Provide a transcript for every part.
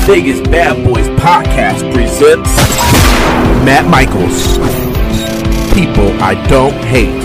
Vegas Bad Boys Podcast presents Matt Michaels. People I don't hate.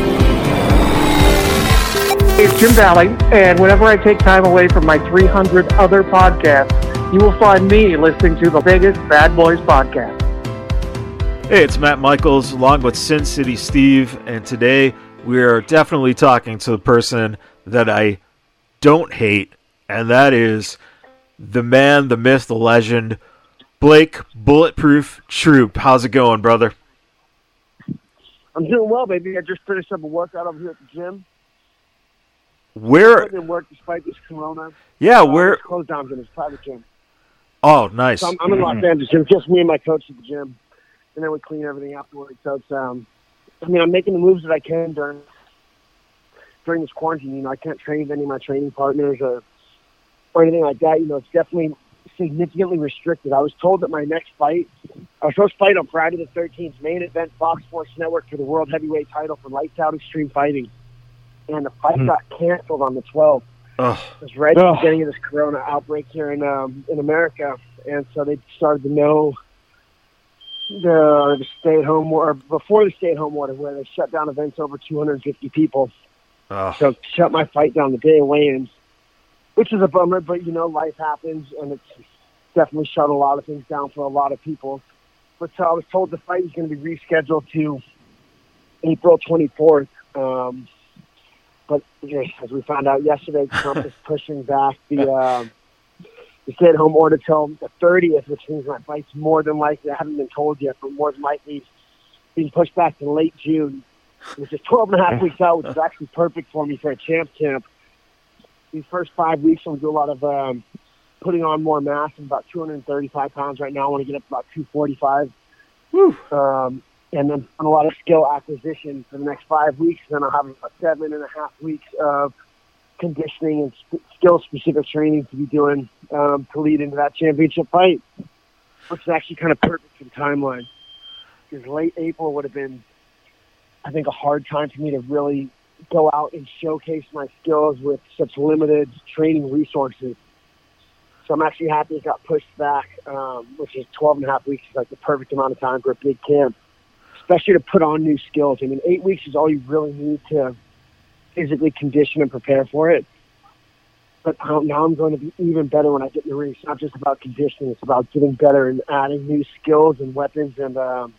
It's Jim Valley, and whenever I take time away from my 300 other podcasts, you will find me listening to the Vegas Bad Boys Podcast. Hey, it's Matt Michaels along with Sin City Steve, and today we are definitely talking to the person that I don't hate, and that is the man, the myth, the legend, Blake Bulletproof Troop. How's it going, brother? I'm doing well, baby. I just finished up a workout over here at the gym. Where? I didn't work despite this corona. Yeah, where? It's closed down in this private gym. Oh, nice. So I'm in Los Angeles. It's just me and my coach at the gym, and then we clean everything afterwards. So it's, I'm making the moves that I can during this quarantine. You know, I can't train with any of my training partners or anything like that. You know, it's definitely significantly restricted. I was told that my next fight, I was supposed to fight on Friday the 13th, main event, Fox Sports Network for the World Heavyweight title for Lights Out Extreme Fighting. And the fight got canceled on the 12th. It was right at the beginning of this corona outbreak here in America. And so they started to know the stay-at-home order, before the stay-at-home order, where they shut down events over 250 people. So shut my fight down the day of weigh-ins, which is a bummer, but, you know, life happens, and it's definitely shut a lot of things down for a lot of people. But so I was told the fight was going to be rescheduled to April 24th. But as we found out yesterday, Trump is pushing back the stay-at-home order till the 30th, which means my fight's more than likely, I haven't been told yet, but more than likely being pushed back to late June, which is 12 and a half weeks out, which is actually perfect for me for a champ camp. These first 5 weeks, I'm going to do a lot of putting on more mass. I'm about 235 pounds right now. I want to get up to about 245. And then a lot of skill acquisition for the next 5 weeks. Then I'll have about 7.5 weeks of conditioning and skill-specific training to be doing to lead into that championship fight, which is actually kind of perfect for the timeline. Because late April would have been, I think, a hard time for me to really go out and showcase my skills with such limited training resources. So I'm actually happy it got pushed back, which is 12 and a half weeks is like the perfect amount of time for a big camp, especially to put on new skills. I mean, 8 weeks is all you really need to physically condition and prepare for it. But now I'm going to be even better when I get in the ring. It's not just about conditioning. It's about getting better and adding new skills and weapons and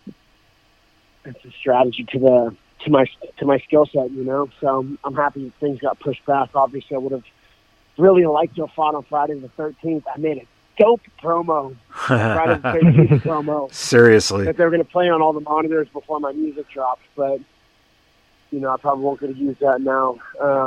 some strategy to my skill set, you know. So I'm happy things got pushed back. Obviously, I would have really liked to have fought on Friday the 13th. I made a dope promo, Friday the 13th promo. Seriously. That they were going to play on all the monitors before my music dropped, but, you know, I probably won't get to use that now.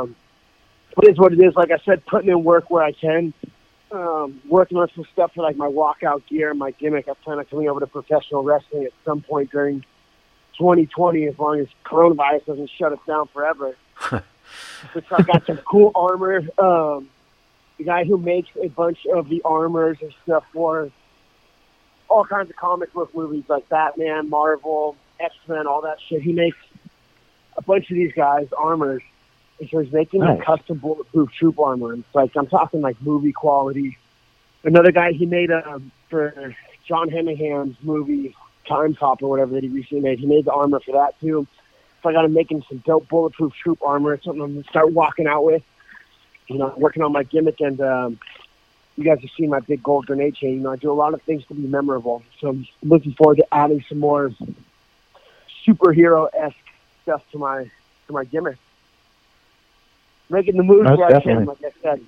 It is what it is. Like I said, putting in work where I can, working on some stuff for, like, my walkout gear and my gimmick. I plan on coming over to professional wrestling at some point during 2020, as long as coronavirus doesn't shut us down forever. So I got some cool armor. The guy who makes a bunch of the armors and stuff for all kinds of comic book movies like Batman, Marvel, X-Men, all that shit. He makes a bunch of these guys' armors. And so he's making a custom bulletproof troop armor. And it's like, I'm talking like movie quality. Another guy he made for John Henningham's movie, Time Cop or whatever that he recently made. He made the armor for that too. So I got him making some dope bulletproof troop armor. It's something I'm going to start walking out with. You know, working on my gimmick, and you guys have seen my big gold grenade chain. You know, I do a lot of things to be memorable. So I'm looking forward to adding some more superhero-esque stuff to my gimmick. Making the moves where I can, like I said.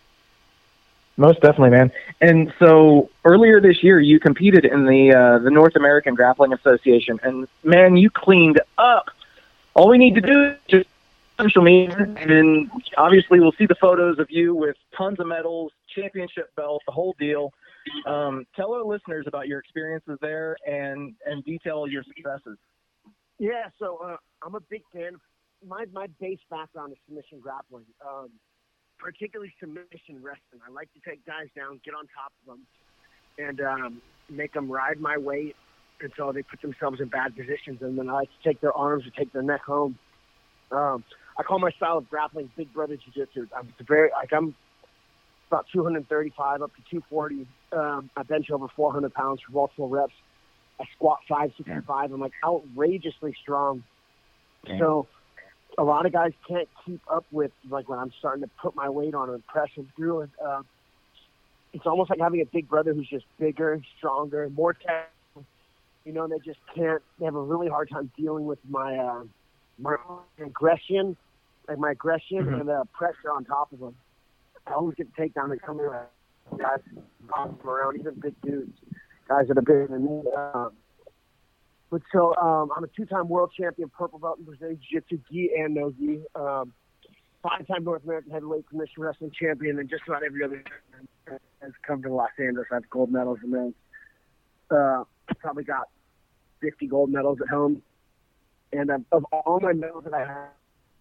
Most definitely, man. And so earlier this year, you competed in the North American Grappling Association, and man, you cleaned up. All we need to do is just social media, and obviously we'll see the photos of you with tons of medals, championship belt, the whole deal. Tell our listeners about your experiences there and detail your successes. Yeah, so I'm a big fan. My base background is submission grappling. Particularly submission wrestling. I like to take guys down, get on top of them, and make them ride my weight until they put themselves in bad positions. And then I like to take their arms or take their neck home. I call my style of grappling Big Brother Jiu-Jitsu. about 235 up to 240. I bench over 400 pounds for multiple reps. I squat 565. I'm like outrageously strong. Damn. So a lot of guys can't keep up with like when I'm starting to put my weight on and press them through it. It's almost like having a big brother who's just bigger, stronger, more technical. You know, they just can't. They have a really hard time dealing with my aggression, and the pressure on top of them. I always get to take down and come around guys around, even big dudes, guys that are bigger than me. But so I'm a 2-time world champion, purple belt in Brazilian Jiu-Jitsu, gi and no gi. 5-time North American heavyweight commission wrestling champion, and just about every other has come to Los Angeles. I have gold medals in those. Probably got 50 gold medals at home. And of all my medals that I have,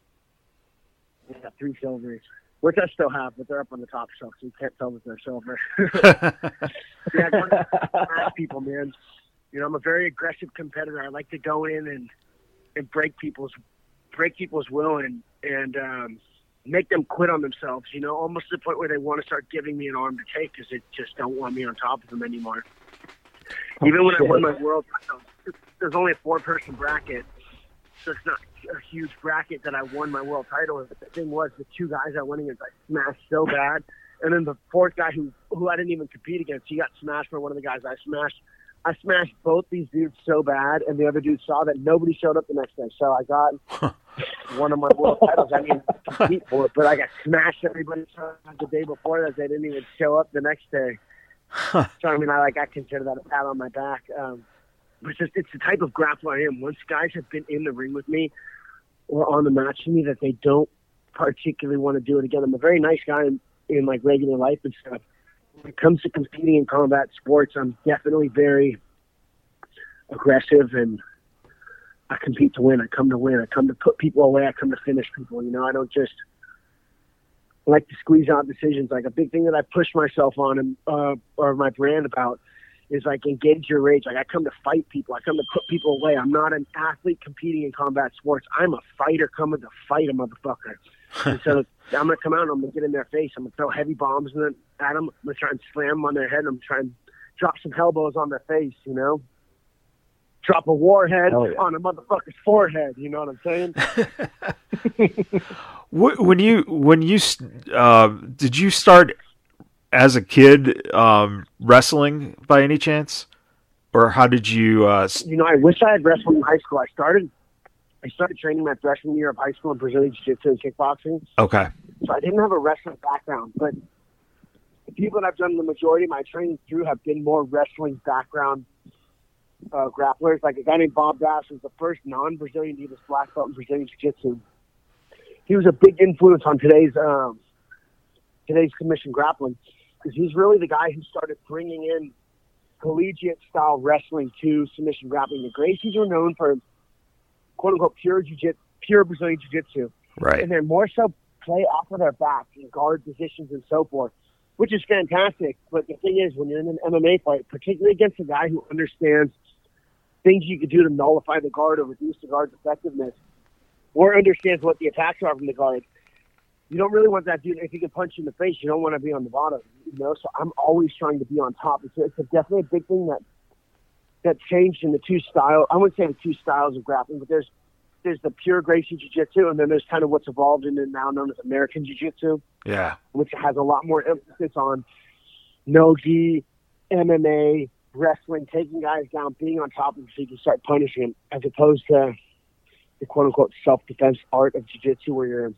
I got 3 silvers, which I still have, but they're up on the top shelf, so you can't tell that they're silver. Yeah, I people, man. You know, I'm a very aggressive competitor. I like to go in and break people's will and make them quit on themselves. You know, almost to the point where they want to start giving me an arm to take because they just don't want me on top of them anymore. Even when I won my world title, there's only a 4-person bracket, so it's not a huge bracket that I won my world title. But the thing was, the 2 guys I went against, I smashed so bad, and then the 4th guy who I didn't even compete against, he got smashed by one of the guys I smashed. I smashed both these dudes so bad, and the other dude saw that nobody showed up the next day. So I got one of my world titles. I didn't compete for it, but I got smashed. Everybody saw the day before that. They didn't even show up the next day. So I mean, I consider that a pat on my back. But it's the type of grappler I am. Once guys have been in the ring with me or on the match with me, that they don't particularly want to do it again. I'm a very nice guy in like regular life and stuff. When it comes to competing in combat sports, I'm definitely very aggressive, and I compete to win. I come to win. I come to put people away. I come to finish people. You know, I don't just like to squeeze out decisions. Like a big thing that I push myself on or my brand about is like engage your rage. Like I come to fight people. I come to put people away. I'm not an athlete competing in combat sports. I'm a fighter coming to fight a motherfucker. And so I'm going to come out and I'm going to get in their face. I'm going to throw heavy bombs at them. I'm going to try and slam them on their head. I'm trying to drop some elbows on their face, you know? Drop a warhead on a motherfucker's forehead, you know what I'm saying? When you did you start as a kid wrestling by any chance? Or how did you... You know, I wish I had wrestled in high school. I started training my freshman year of high school in Brazilian Jiu-Jitsu and kickboxing. Okay. So I didn't have a wrestling background, but the people that I've done the majority of my training through have been more wrestling background grapplers. Like a guy named Bob Bass was the first non-Brazilian to use black belt in Brazilian Jiu-Jitsu. He was a big influence on today's commission grappling because he's really the guy who started bringing in collegiate-style wrestling to submission grappling. The Gracies were known for quote-unquote pure Brazilian Jiu-Jitsu. Right. And they're more so play off of their back in guard positions and so forth, which is fantastic. But the thing is, when you're in an MMA fight, particularly against a guy who understands things you could do to nullify the guard or reduce the guard's effectiveness, or understands what the attacks are from the guard, you don't really want that dude. If he can punch you in the face, you don't want to be on the bottom. You know, so I'm always trying to be on top. It's definitely a big thing that changed in the 2 styles. I wouldn't say the 2 styles of grappling, but there's the pure Gracie Jiu-Jitsu, and then there's kind of what's evolved into now known as American Jiu-Jitsu. Yeah. Which has a lot more emphasis on no-gi, MMA, wrestling, taking guys down, being on top of them so you can start punishing them, as opposed to the quote-unquote self-defense art of Jiu-Jitsu where you're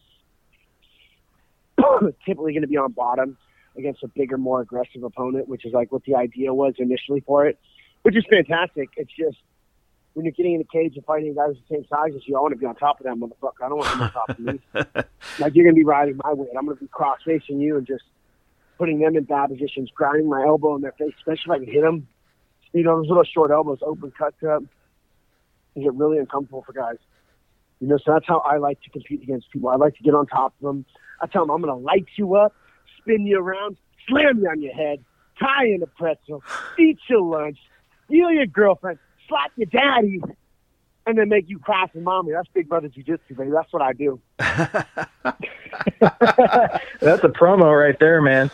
typically going to be on bottom against a bigger, more aggressive opponent, which is like what the idea was initially for it, which is fantastic. It's just when you're getting in a cage and fighting guys the same size as you, I want to be on top of that motherfucker. I don't want them on top of me. Like, you're going to be riding my weight. I'm going to be cross-facing you and just putting them in bad positions, grinding my elbow in their face, especially if I can hit them. You know, those little short elbows, open cuts up, they get really uncomfortable for guys. You know, so that's how I like to compete against people. I like to get on top of them. I tell them I'm going to light you up, spin you around, slam you on your head, tie you in a pretzel, eat your lunch, steal your girlfriend, slap your daddy, and then make you cry for mommy. That's Big Brother Jiu-Jitsu, baby. That's what I do. That's a promo right there, man.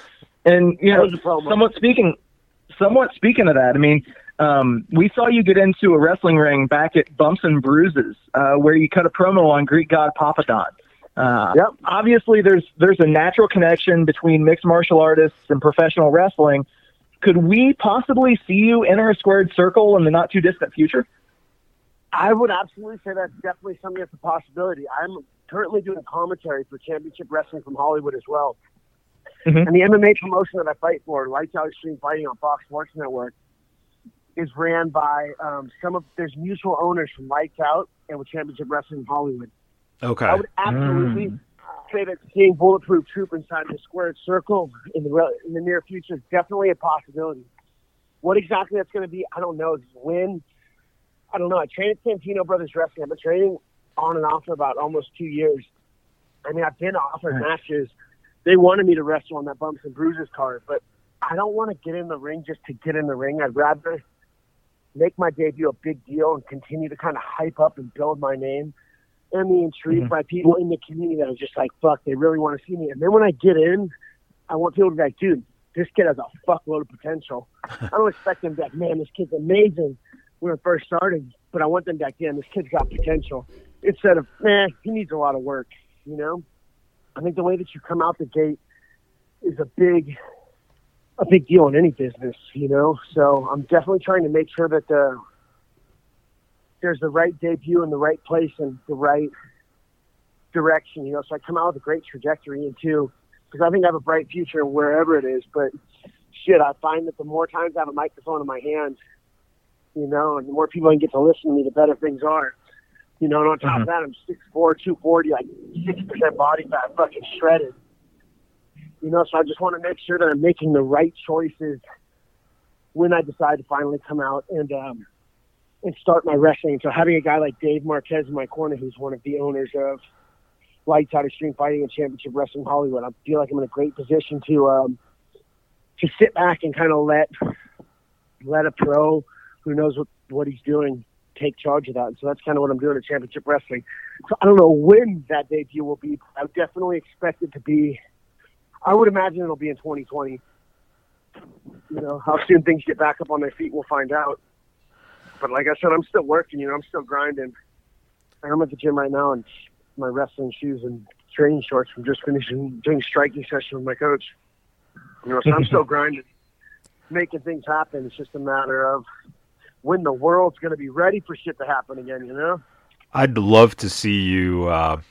And, somewhat speaking of that, I mean, we saw you get into a wrestling ring back at Bumps and Bruises, where you cut a promo on Greek god Papa Don. Yep. Obviously, there's a natural connection between mixed martial artists and professional wrestling. Could we possibly see you enter a squared circle in the not too distant future? I would absolutely say that's definitely something that's a possibility. I'm currently doing commentary for Championship Wrestling from Hollywood as well. Mm-hmm. And the MMA promotion that I fight for, Lights Out Extreme Fighting on Fox Sports Network, is ran by there's mutual owners from Lights Out and with Championship Wrestling from Hollywood. Okay. I would absolutely say that seeing Bulletproof Troop inside the squared circle in the near future is definitely a possibility. What exactly that's going to be, I don't know. When? I don't know. I train at Santino Brothers Wrestling. I've been training on and off for about almost 2 years. I mean, I've been offered matches. They wanted me to wrestle on that Bumps and Bruises card, but I don't want to get in the ring just to get in the ring. I'd rather make my debut a big deal and continue to kind of hype up and build my name and be intrigued by people in the community that are just like, fuck, they really want to see me. And then when I get in, I want people to be like, dude, this kid has a fuckload of potential. I don't expect them to be like, man, this kid's amazing when I first started, but I want them to be like, damn, this kid's got potential. Instead of, man, he needs a lot of work, you know? I think the way that you come out the gate is a big deal in any business, you know? So I'm definitely trying to make sure that there's the right debut in the right place and the right direction, you know? So I come out with a great trajectory into, because I think I have a bright future wherever it is, but shit, I find that the more times I have a microphone in my hands, you know, and the more people I can get to listen to me, the better things are. You know, and on top of that, I'm 6'4", 240, like 60% body fat, fucking shredded. You know, so I just want to make sure that I'm making the right choices when I decide to finally come out and start my wrestling. So having a guy like Dave Marquez in my corner, who's one of the owners of Lights Out Extreme Fighting and Championship Wrestling Hollywood, I feel like I'm in a great position to sit back and kind of let a pro who knows what he's doing take charge of that. And so that's kind of what I'm doing at Championship Wrestling. So I don't know when that debut will be. I would definitely expect it to be, I would imagine it'll be in 2020. You know, how soon things get back up on their feet, we'll find out. But like I said, I'm still working, you know, I'm still grinding. I'm at the gym right now in my wrestling shoes and training shorts from just finishing doing striking session with my coach. You know, so I'm still grinding, making things happen. It's just a matter of when the world's going to be ready for shit to happen again, you know? I'd love to see you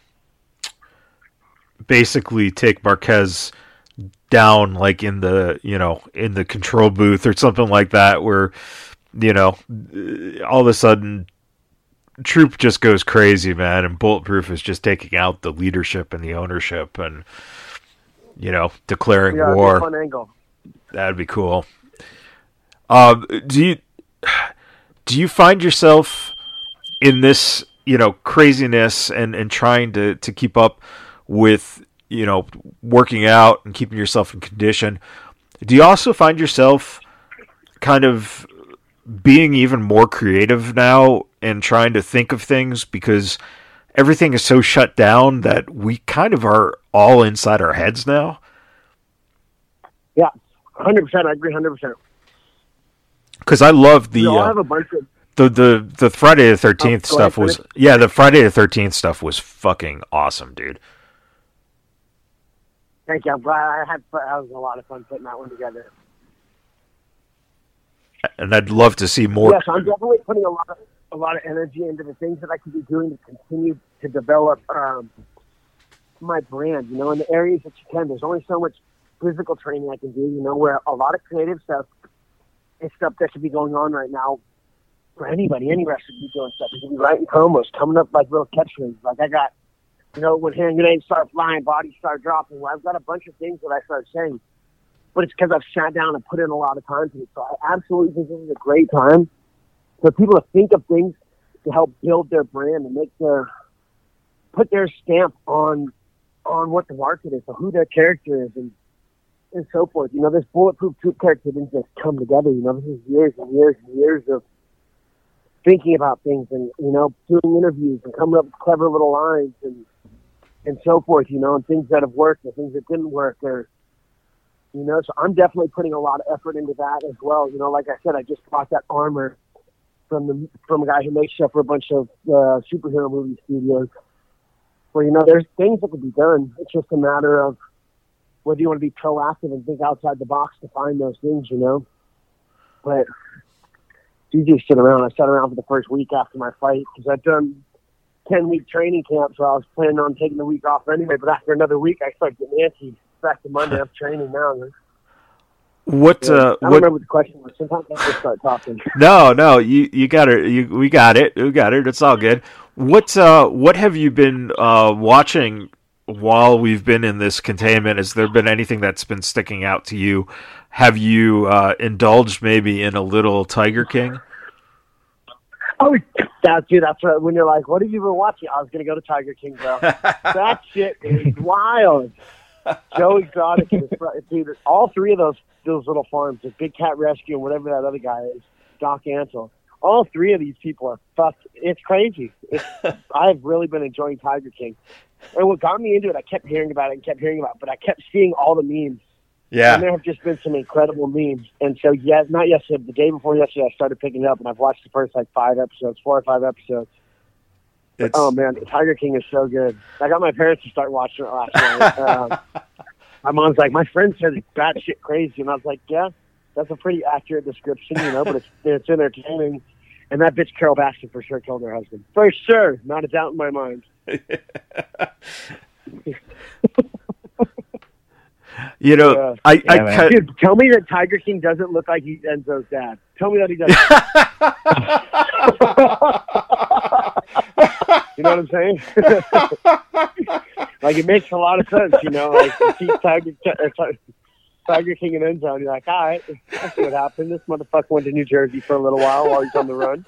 basically take Marquez down, like in the control booth or something like that, where, you know, all of a sudden Troop just goes crazy, man, and Bulletproof is just taking out the leadership and the ownership and, you know, declaring war. Fun angle. That'd be cool. Do you find yourself in this, you know, craziness and trying to keep up with, you know, working out and keeping yourself in condition? Do you also find yourself kind of being even more creative now and trying to think of things because everything is so shut down that we kind of are all inside our heads now? Yeah, 100%. I agree 100%. Because I love the have a bunch of the Friday the 13th stuff was the Friday the 13th stuff was fucking awesome, dude. Thank you. I'm glad I was a lot of fun putting that one together. And I'd love to see more. Yes, I'm definitely putting a lot of energy into the things that I could be doing to continue to develop my brand. You know, in the areas that you can. There's only so much physical training I can do. You know, where a lot of creative stuff. It's stuff that should be going on right now for anybody. Any wrestler should be doing stuff. You should be writing promos, coming up like little catchphrases. Like I got, you know, when hand grenades start flying, bodies start dropping. Well, I've got a bunch of things that I start saying. But it's because I've sat down and put in a lot of time to it. So I absolutely think this is a great time for people to think of things to help build their brand and put their stamp on what the market is, or who their character is, and so forth. You know, this Bulletproof Troop character didn't just come together. You know, this is years and years and years of thinking about things and, you know, doing interviews and coming up with clever little lines and so forth, you know, and things that have worked and things that didn't work, or, You know, so I'm definitely putting a lot of effort into that as well. You know, like I said, I just bought that armor from a guy who makes stuff for a bunch of superhero movie studios. Where, you know, there's things that can be done. It's just a matter of whether you want to be proactive and think outside the box to find those things, you know. But you just sit around. I sat around for the first week after my fight because I'd done 10-week training camp, so I was planning on taking the week off anyway. But after another week, I started getting antsy. Back to Monday, I'm training now. I don't remember what the question was. Sometimes I just start talking. No, you got it. We got it. It's all good. What have you been watching while we've been in this containment? Has there been anything that's been sticking out to you? Have you indulged maybe in a little Tiger King? Oh, that's right. When you're like, what have you been watching? I was going to go to Tiger King, bro. That shit is wild. Joe Exotic, dude, all three of those little farms, the Big Cat Rescue and whatever that other guy is, Doc Ansel, all three of these people are fucked. It's crazy. I've really been enjoying Tiger King. And what got me into it, I kept hearing about it, but I kept seeing all the memes. Yeah. And there have just been some incredible memes. And so, not yesterday, the day before yesterday, I started picking it up, and I've watched the first, 4 or 5 episodes. Oh, man, Tiger King is so good. I got my parents to start watching it last night. My mom's like, my friend said it's batshit crazy. And I was like, yeah, that's a pretty accurate description, you know, but it's entertaining. And that bitch Carol Baskin for sure killed her husband. For sure. Not a doubt in my mind. You know, dude, tell me that Tiger King doesn't look like he's Enzo's dad. Tell me that he doesn't. You know what I'm saying? Like, it makes a lot of sense, you know. Like, you see Tiger King and Enzo, and you're like, all right, I see what happened. This motherfucker went to New Jersey for a little while he's on the run.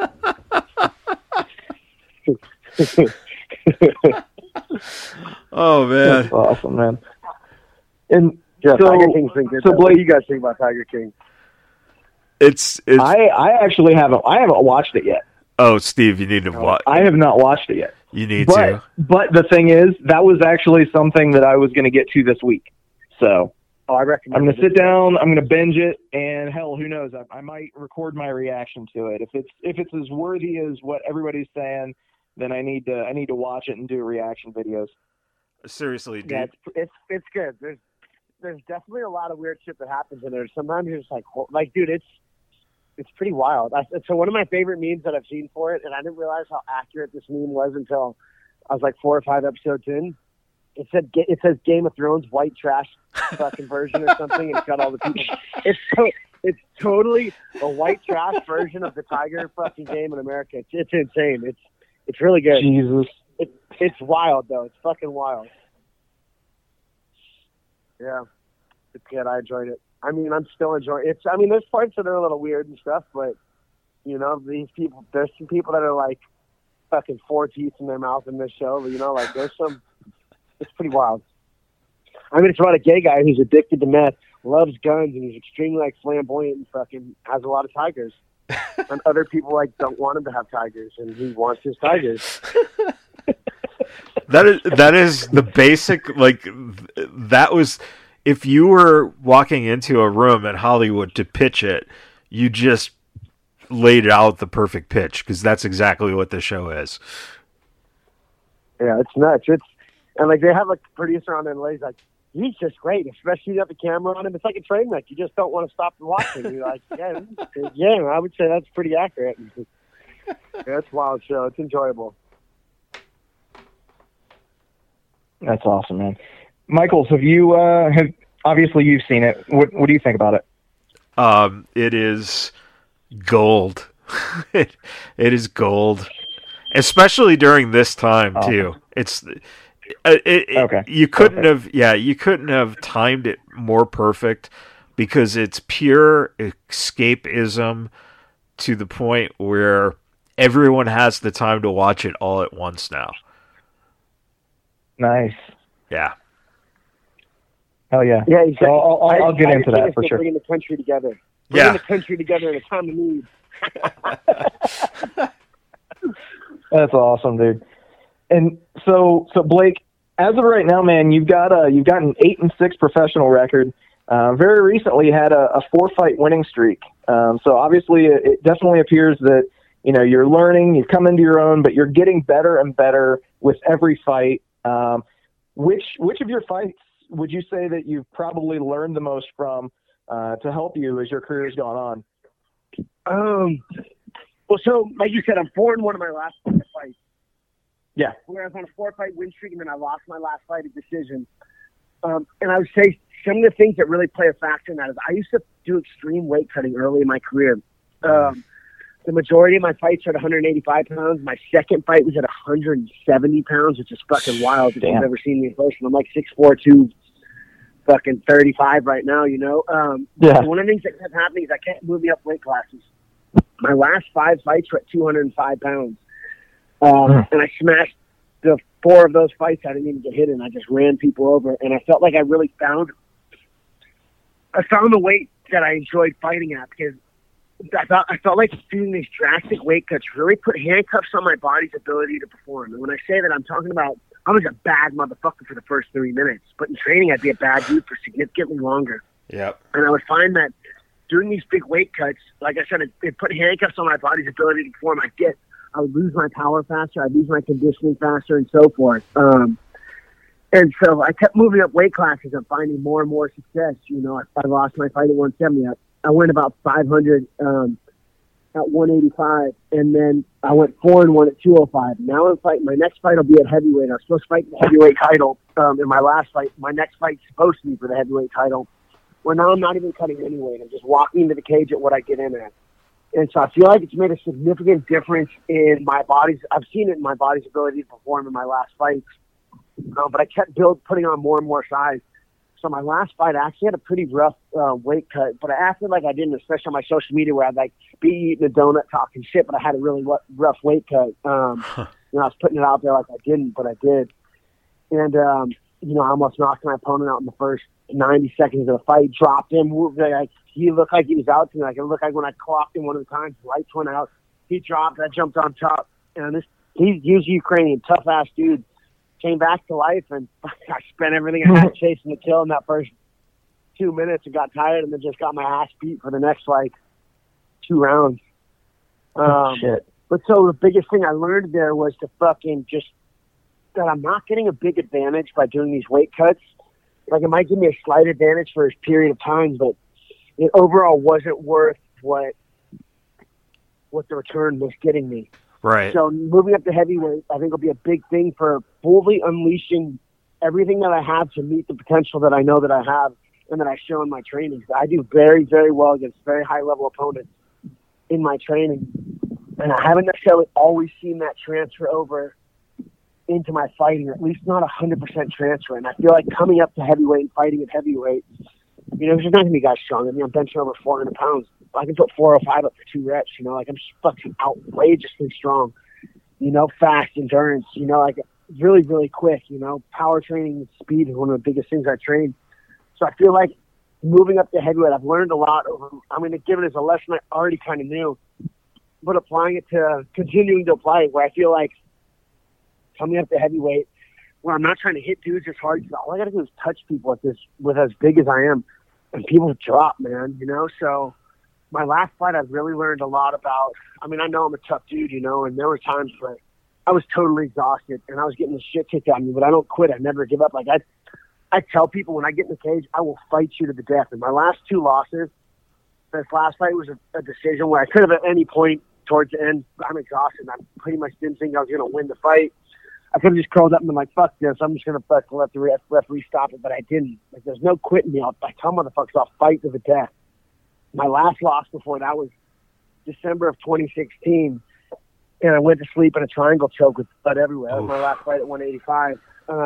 Oh, man. That's awesome, man. And Tiger King's been good. So, Blake, what do you guys think about Tiger King? It's. I actually haven't watched it yet. Oh, Steve, you need to watch. I have not watched it yet. You need to. But the thing is, that was actually something that I was going to get to this week. So I recommend. I'm going to sit down. I'm going to binge it, and hell, who knows? I might record my reaction to it. If it's as worthy as what everybody's saying, then I need to watch it and do reaction videos. Seriously, dude. Yeah, it's good. There's definitely a lot of weird shit that happens in there. Sometimes you're just like, dude, it's pretty wild. So one of my favorite memes that I've seen for it, and I didn't realize how accurate this meme was until I was like 4 or 5 episodes in. It says Game of Thrones white trash fucking version or something, and it's got all the people. It's totally a white trash version of the Tiger fucking game in America. It's insane. It's really good. Jesus. It's wild though. It's fucking wild. Yeah, it's good. I enjoyed it. I mean, I'm still enjoying it. I mean, there's parts that are a little weird and stuff, but, you know, there's some people that are like fucking 4 teeth in their mouth in this show, but, you know, like it's pretty wild. I mean, it's about a gay guy who's addicted to meth, loves guns, and he's extremely like flamboyant and fucking has a lot of tigers. And other people like don't want him to have tigers, and he wants his tigers. That is the basic, like, that was, if you were walking into a room in Hollywood to pitch it, you just laid out the perfect pitch, because that's exactly what the show is. Yeah, it's nuts. And like, they have like a producer on there, and he's like, he's just great, especially you have the camera on him. It's like a train wreck. You just don't want to stop watching. You're like, yeah, I would say that's pretty accurate. Yeah, it's a wild show. It's enjoyable. That's awesome, man. Michaels, obviously you've seen it. What do you think about it? It is gold. it is gold, especially during this time too. It's okay. You couldn't have timed it more perfect, because it's pure escapism to the point where everyone has the time to watch it all at once now. Nice. Yeah. Hell yeah. Yeah, exactly. So I'll get into that for sure. Bringing the country together. Bringing the country together in a time of need. That's awesome, dude. And so Blake, as of right now, man, you've got an 8-6 professional record. very recently had a 4-fight winning streak. So obviously it definitely appears that, you're learning, you've come into your own, but you're getting better and better with every fight. Which of your fights would you say that you've probably learned the most from to help you as your career has gone on? Well, so like you said, I'm 4-1 in my last 4 fights. Yeah. Where I was on a 4-fight win streak, and then I lost my last fight at decision. And I would say some of the things that really play a factor in that is I used to do extreme weight cutting early in my career. The majority of my fights are at 185 pounds. My second fight was at 170 pounds, which is fucking wild if you've ever seen me in person. I'm like 6'4", 235 right now, Yeah. One of the things that kept happening is I kept moving up weight classes. My last 5 fights were at 205 pounds. And I smashed the 4 of those fights. I didn't even get hit in. I just ran people over. And I felt like I really found the weight that I enjoyed fighting at, because I felt like doing these drastic weight cuts really put handcuffs on my body's ability to perform. And when I say that, I'm talking about I was a bad motherfucker for the first 3 minutes, but in training I'd be a bad dude for significantly longer. Yep. And I would find that doing these big weight cuts, like I said, it put handcuffs on my body's ability to perform. I would lose my power faster, I'd lose my conditioning faster, and so forth. And so I kept moving up weight classes and finding more and more success. I lost my fight at 170. I went about 500 at 185, and then I went 4-1 at 205. Now I'm fighting. My next fight will be at heavyweight. I was supposed to fight the heavyweight title in my last fight. My next fight's supposed to be for the heavyweight title, where now I'm not even cutting any weight. I'm just walking into the cage at what I get in at. And so I feel like it's made a significant difference in my body's. I've seen it in my body's ability to perform in my last fights. But I kept putting on more and more size. So my last fight, I actually had a pretty rough weight cut, but I acted like I didn't, especially on my social media where I'd be eating a donut talking shit, but I had a really rough weight cut. I was putting it out there like I didn't, but I did. And, I almost knocked my opponent out in the first 90 seconds of the fight, dropped him. He looked like he was out to me. Like it looked like when I clocked him one of the times, the lights went out. He dropped, I jumped on top. And he's Ukrainian, tough-ass dude. Came back to life, and I spent everything I had chasing the kill in that first 2 minutes and got tired, and then just got my ass beat for the next 2 rounds. Shit. But so the biggest thing I learned there was to fucking just that I'm not getting a big advantage by doing these weight cuts. Like it might give me a slight advantage for a period of time, but it overall wasn't worth what the return was getting me. Right. So moving up to heavyweight, I think will be a big thing for fully unleashing everything that I have to meet the potential that I know that I have and that I show in my trainings. I do very, very well against very high-level opponents in my training, and I haven't necessarily always seen that transfer over into my fighting, or at least not 100% transfer. And I feel like coming up to heavyweight and fighting at heavyweight, there's not going to be guys strong. I mean, I'm benching over 400 pounds. I can put 405 up for 2 reps, like I'm just fucking outrageously strong, fast endurance, like really, really quick, power training and speed is one of the biggest things I train. So I feel like moving up to heavyweight, I've learned a lot. I'm going to give it as a lesson I already kind of knew, but applying it to continuing to apply it where I feel like coming up to heavyweight where I'm not trying to hit dudes as hard. All I got to do is touch people with as big as I am, and people drop, man, so my last fight, I've really learned a lot about. I mean, I know I'm a tough dude, and there were times where I was totally exhausted and I was getting the shit kicked out of me, but I don't quit. I never give up. Like I tell people when I get in the cage, I will fight you to the death. And my last 2 losses, this last fight was a decision where I could have at any point towards the end. I'm exhausted. I pretty much didn't think I was going to win the fight. I could have just curled up and been like, fuck this. I'm just going to let the referee stop it, but I didn't. Like, there's no quitting me. I tell motherfuckers I'll fight to the death. My last loss before that was December of 2016, and I went to sleep in a triangle choke with blood everywhere. That was my last fight at 185.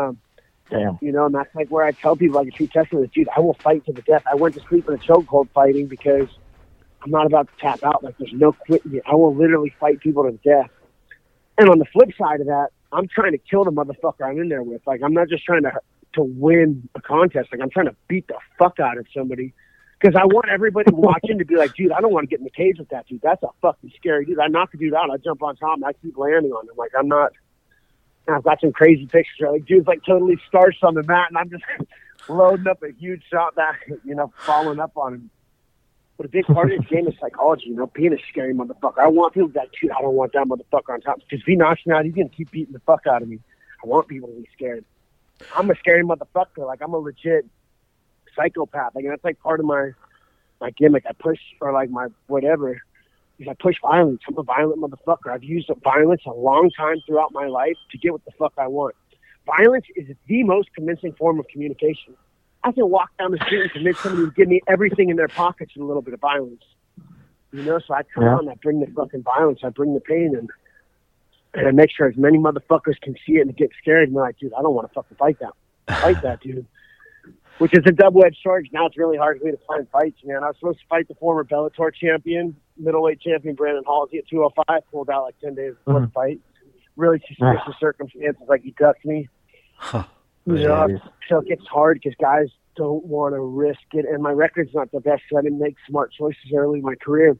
Damn. And that's like where I tell people, like, if you test me this, dude, I will fight to the death. I went to sleep in a chokehold fighting because I'm not about to tap out. Like, there's no quitting me. I will literally fight people to the death. And on the flip side of that, I'm trying to kill the motherfucker I'm in there with. Like, I'm not just trying to win a contest. Like, I'm trying to beat the fuck out of somebody. Because I want everybody watching to be like, dude, I don't want to get in the cage with that dude. That's a fucking scary dude. I knock the dude out. I jump on top and I keep landing on him. Like, I'm not. And I've got some crazy pictures where, like, dude's like totally starched on the mat, and I'm just loading up a huge shot back, following up on him. But a big part of this game is psychology, being a scary motherfucker. I want people that, dude, I don't want that motherfucker on top. Because if he knocks me out, he's going to keep beating the fuck out of me. I want people to be scared. I'm a scary motherfucker. Like, I'm a legit psychopath. Like, that's like part of my gimmick. I push, or like my whatever, is I push violence. I'm a violent motherfucker. I've used violence a long time throughout my life to get what the fuck I want. Violence is the most convincing form of communication. I can walk down the street and convince somebody to give me everything in their pockets and a little bit of violence. So I come on, I bring the fucking violence, I bring the pain, and I make sure as many motherfuckers can see it and get scared and be like, dude, I don't want to fucking fight that dude. Which is a double-edged sword. Now it's really hard for me to find fights, man. I was supposed to fight the former Bellator champion, middleweight champion Brandon Halsey at 205. Pulled out like 10 days before the fight. Really suspicious circumstances, like he ducked me. So it gets hard because guys don't want to risk it. And my record's not the best, so I didn't make smart choices early in my career.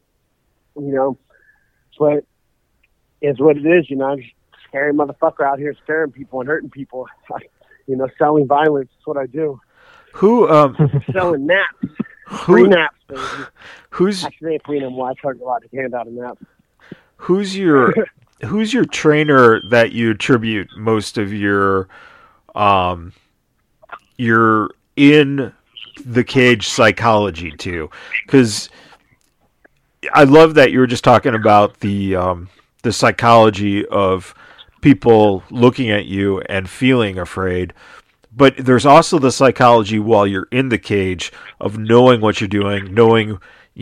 But it's what it is. I'm just a scary motherfucker out here scaring people and hurting people. Selling violence. That's what I do. Who selling naps? Free naps, baby. Who's actually free them? Well, I charge a lot to hand out a nap. Who's your trainer that you attribute most of your in the cage psychology to? Because I love that you were just talking about the psychology of people looking at you and feeling afraid. But there's also the psychology while you're in the cage of knowing what you're doing, knowing,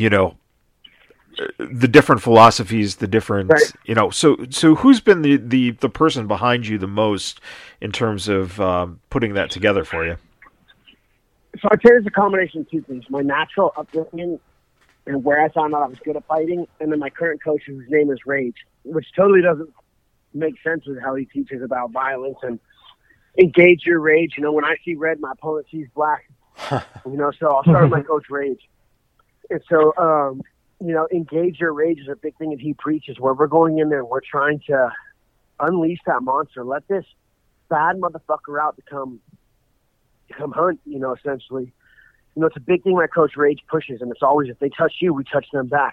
the different philosophies, the different, right. So who's been the person behind you the most in terms of putting that together for you? So I'd say it's a combination of two things. My natural upbringing and where I found out I was good at fighting, and then my current coach, whose name is Rage, which totally doesn't make sense with how he teaches about violence and engage your rage. When I see red, my opponent sees black. So I'll start with my coach Rage. And so, engage your rage is a big thing that he preaches, where we're going in there and we're trying to unleash that monster. Let this bad motherfucker out to come hunt, essentially. It's a big thing my coach Rage pushes, and it's always, if they touch you, we touch them back.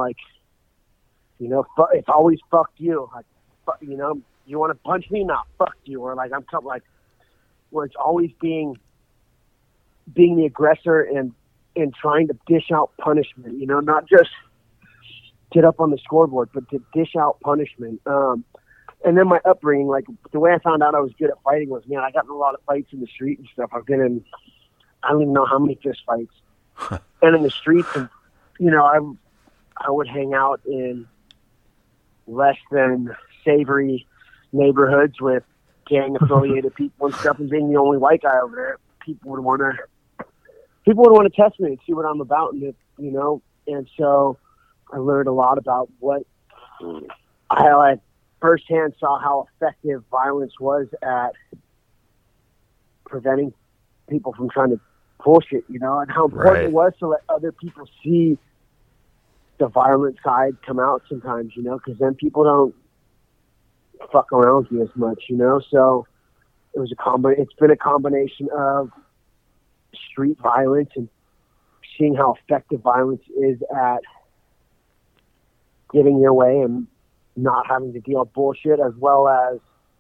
It's always fuck you. Like, you want to punch me? Nah, fuck you. Or like, I'm talking like, where it's always being the aggressor and trying to dish out punishment, not just get up on the scoreboard, but to dish out punishment. And then my upbringing, like the way I found out I was good at fighting was, man, I got in a lot of fights in the street and stuff. I've been in, I don't even know how many fist fights. And in the streets, and I would hang out in less than savory neighborhoods with gang affiliated people and stuff, and being the only white guy over there, people would want to test me and see what I'm about, and and so I learned a lot about I firsthand saw how effective violence was at preventing people from trying to bullshit, and how important it was to let other people see the violent side come out sometimes, because then people don't fuck around with you as much, so it was it's been a combination of street violence and seeing how effective violence is at getting your way and not having to deal with bullshit, as well as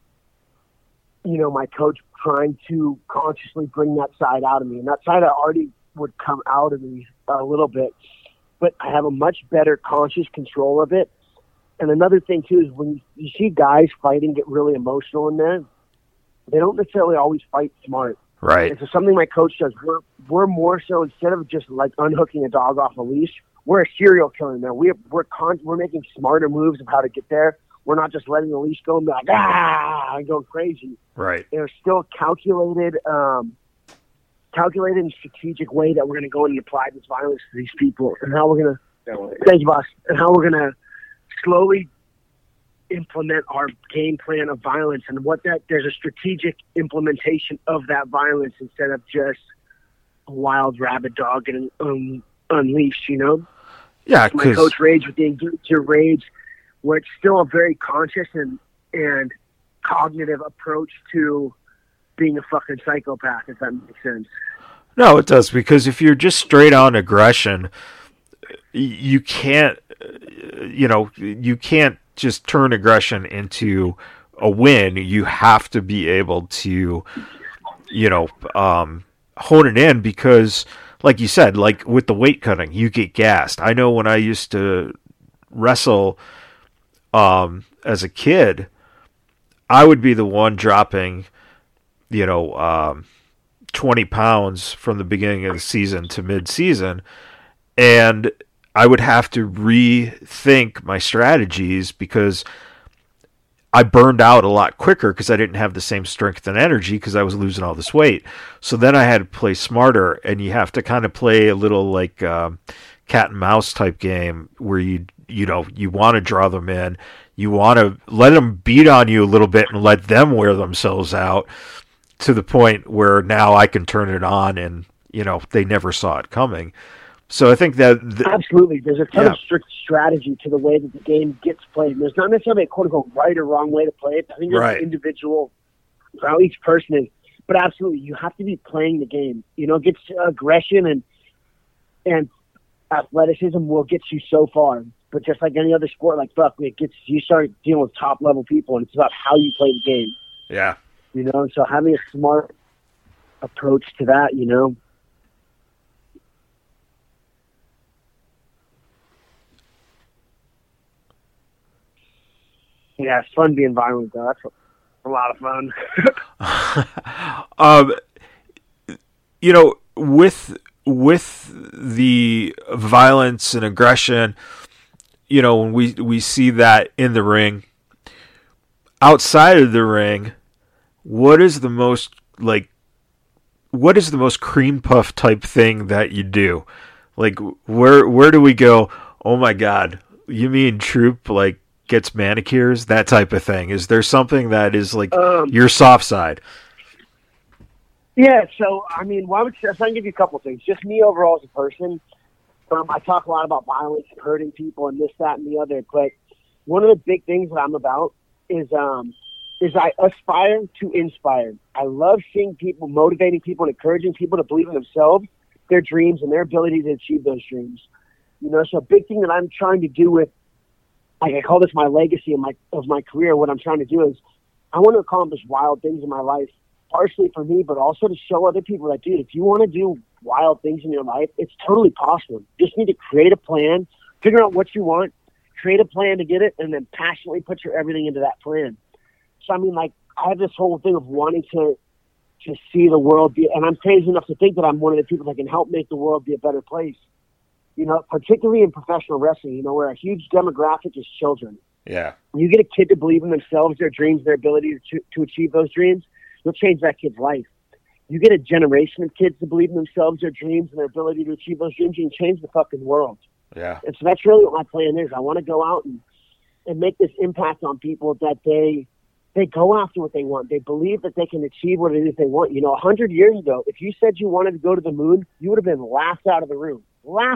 my coach trying to consciously bring that side out of me, and that side already would come out of me a little bit, but I have a much better conscious control of it. And another thing, too, is when you see guys fighting get really emotional in there, they don't necessarily always fight smart. Right. And so something my coach does, we're more so, instead of just like unhooking a dog off a leash, we're a serial killer now. We're making smarter moves of how to get there. We're not just letting the leash go and be like, and going crazy. Right. There's still calculated and strategic way that we're going to go in and apply this violence to these people, and how we're going to, thank you, boss, and how we're going to slowly implement our game plan of violence, and there's a strategic implementation of that violence instead of just a wild rabid dog getting unleashed, Yeah, my coach Rage with the Engage Your Rage, where it's still a very conscious and cognitive approach to being a fucking psychopath, if that makes sense. No, it does, because if you're just straight on aggression, you can't, you can't just turn aggression into a win. You have to be able to, hone it in, because, like you said, like with the weight cutting, you get gassed. I know when I used to wrestle as a kid, I would be the one dropping, 20 pounds from the beginning of the season to mid-season, and I would have to rethink my strategies because I burned out a lot quicker because I didn't have the same strength and energy because I was losing all this weight. So then I had to play smarter, and you have to kind of play a little like cat and mouse type game where you want to draw them in, you want to let them beat on you a little bit and let them wear themselves out to the point where now I can turn it on and, they never saw it coming. So I think that... Absolutely. There's a ton of strict strategy to the way that the game gets played. There's not necessarily a quote-unquote right or wrong way to play it. I think there's an individual for how each person is. But absolutely, you have to be playing the game. It gets aggression and athleticism will get you so far. But just like any other sport, you start dealing with top-level people, and it's about how you play the game. Yeah. So having a smart approach to that, Yeah, it's fun being violent, though. That's a lot of fun. With the violence and aggression, when we see that in the ring, outside of the ring, what is the most cream puff type thing that you do? Like, where do we go? Oh my God, you mean Troop gets manicures, that type of thing? Is there something that is your soft side? Yeah, so I mean, I can give you a couple things. Just me overall as a person. I talk a lot about violence and hurting people and this, that, and the other. But one of the big things that I'm about is I aspire to inspire. I love seeing people, motivating people, and encouraging people to believe in themselves, their dreams, and their ability to achieve those dreams. So a big thing that I'm trying to do with, I call this my legacy of my career. What I'm trying to do is I want to accomplish wild things in my life, partially for me, but also to show other people that, dude, if you want to do wild things in your life, it's totally possible. You just need to create a plan, figure out what you want, create a plan to get it, and then passionately put your everything into that plan. So, I mean, I have this whole thing of wanting to see the world be, and I'm crazy enough to think that I'm one of the people that can help make the world be a better place. Particularly in professional wrestling, where a huge demographic is children. Yeah. You get a kid to believe in themselves, their dreams, their ability to achieve those dreams, you'll change that kid's life. You get a generation of kids to believe in themselves, their dreams, and their ability to achieve those dreams, you can change the fucking world. Yeah. And so that's really what my plan is. I want to go out and make this impact on people that they go after what they want. They believe that they can achieve what it is they want. 100 years ago, if you said you wanted to go to the moon, you would have been laughed out of the room.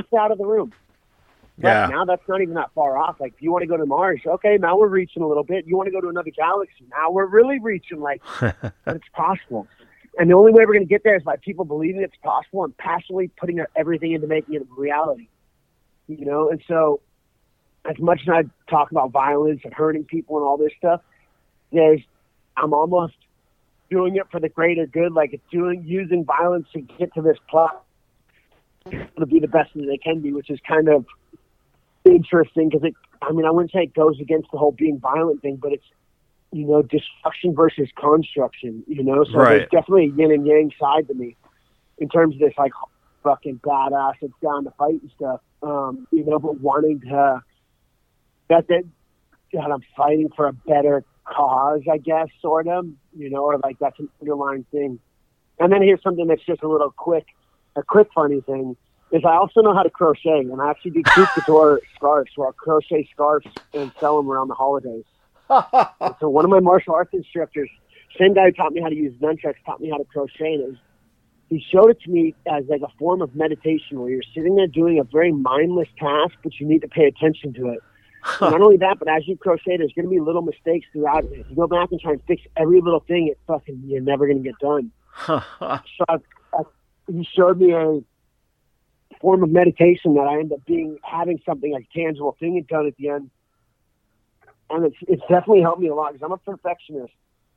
Yeah. But now that's not even that far off. If you want to go to Mars, okay, now we're reaching a little bit. You want to go to another galaxy, now we're really reaching. But it's possible. And the only way we're going to get there is by people believing it's possible and passionately putting their everything into making it a reality. And so as much as I talk about violence and hurting people and all this stuff, I'm almost doing it for the greater good. Using violence to get to this plot to be the best that they can be, which is kind of interesting because I wouldn't say it goes against the whole being violent thing, but it's, destruction versus construction, so There's definitely a yin and yang side to me in terms of this, fucking badass, it's down to fight and stuff, but wanting to, that I'm fighting for a better cause, I guess, sort of, or that's an underlying thing. And then here's something that's just a quick funny thing is I also know how to crochet, and I actually do coupe couture scarves, where I'll crochet scarves and sell them around the holidays. So one of my martial arts instructors, same guy who taught me how to use nunchucks, taught me how to crochet, and he showed it to me as a form of meditation where you're sitting there doing a very mindless task, but you need to pay attention to it. Not only that, but as you crochet, there's going to be little mistakes throughout it. If you go back and try and fix every little thing, you're never going to get done. So he showed me a form of meditation that I end up having something like a tangible thing done at the end. And it's definitely helped me a lot because I'm a perfectionist.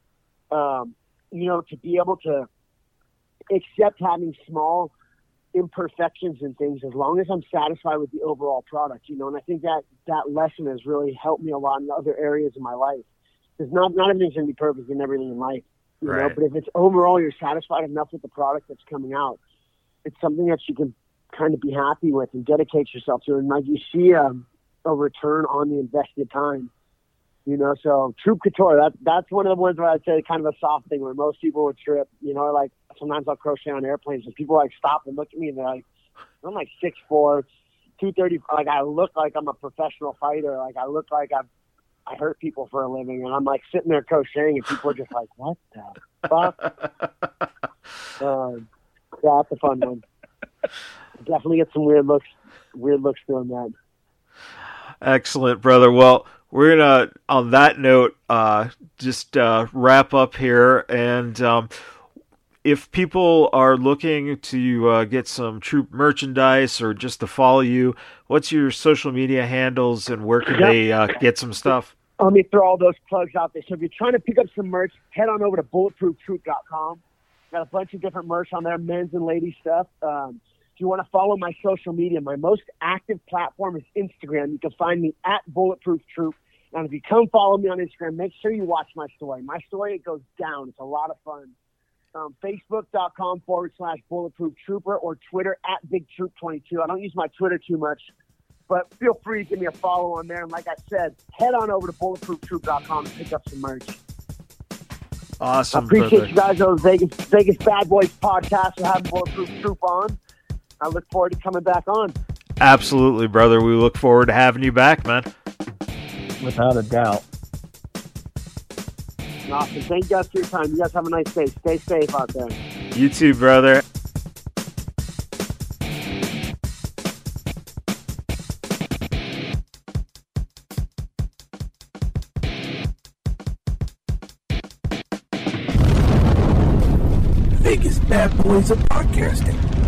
To be able to accept having small imperfections and things as long as I'm satisfied with the overall product, and I think that lesson has really helped me a lot in other areas of my life. Because not everything's going to be perfect in everything in life, right. But if it's overall you're satisfied enough with the product that's coming out, it's something that you can kind of be happy with and dedicate yourself to. And like you see a return on the invested time. So Troop Couture, that's one of the ones where I'd say kind of a soft thing where most people would trip, like sometimes I'll crochet on airplanes and people like stop and look at me and they're like, I'm like 6'4", 230, like I look like I'm a professional fighter. Like I look like I hurt people for a living, and I'm like sitting there crocheting and people are just like, what the fuck? Yeah, that's a fun one. Definitely get some weird looks doing that. Excellent, brother. Well, we're gonna, on that note, just wrap up here. And if people are looking to get some Troop merchandise or just to follow you, what's your social media handles and where can they get some stuff? Let me throw all those plugs out there. So if you're trying to pick up some merch, head on over to bulletprooftroop.com. Got a bunch of different merch on there, men's and ladies stuff. If you want to follow my social media, my most active platform is Instagram. You can find me at Bulletproof Troop. And if you come follow me on Instagram, make sure you watch my story. My story, it goes down. It's a lot of fun. Facebook.com/Bulletproof Trooper or Twitter at BigTroop22. I don't use my Twitter too much, but feel free to give me a follow on there. And like I said, head on over to BulletproofTroop.com and pick up some merch. Awesome. I appreciate you guys on Vegas Bad Boys podcast for having Bulletproof Troop on. I look forward to coming back on. Absolutely, brother. We look forward to having you back, man. Without a doubt. Awesome. Thank you guys for your time. You guys have a nice day. Stay safe out there. You too, brother. Vegas Bad Boys of Podcasting.